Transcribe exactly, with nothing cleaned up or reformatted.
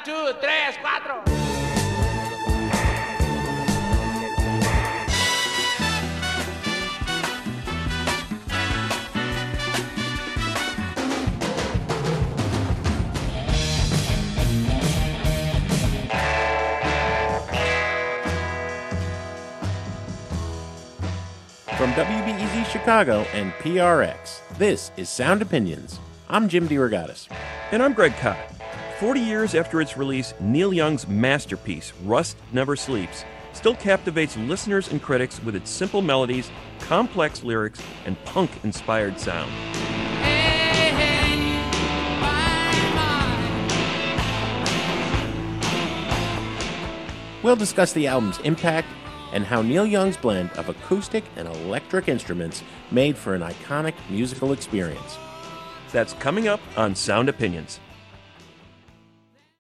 two, tres, cuatro. From W B E Z Chicago and P R X, this is Sound Opinions. I'm Jim DeRogatis. And I'm Greg Kot. Forty years after its release, Neil Young's masterpiece, Rust Never Sleeps, still captivates listeners and critics with its simple melodies, complex lyrics, and punk-inspired sound. Hey, hey, my, my. We'll discuss the album's impact and how Neil Young's blend of acoustic and electric instruments made for an iconic musical experience. That's coming up on Sound Opinions.